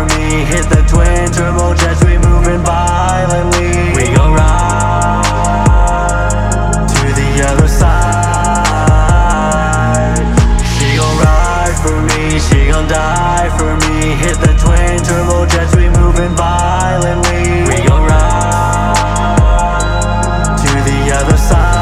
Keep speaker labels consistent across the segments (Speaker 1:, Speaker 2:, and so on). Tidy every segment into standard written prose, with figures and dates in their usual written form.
Speaker 1: me. Hit the twin turbo jets, we moving violently. We gon' ride to the other side. She gon' ride for me, she gon' die for me. Hit the twin turbo jets, we moving violently. We gon' ride to the other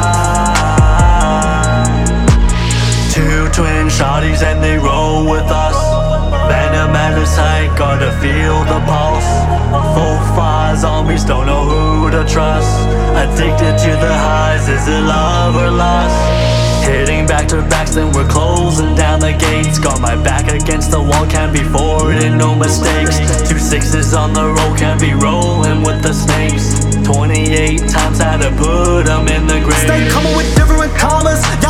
Speaker 1: side. Two twin shawties and they roll with us. Venom at its height, gotta feel the pulse. 4-5 zombies, don't know who to trust. Addicted to the highs, is it love or lust? Hitting back to backs, then we're closing down the gates. Got my back against the wall, can't be forward and no mistakes. 2 6s on the road, can't be rolling with the snakes. 28 times had to put them in the grave.
Speaker 2: Stay coming with different commas.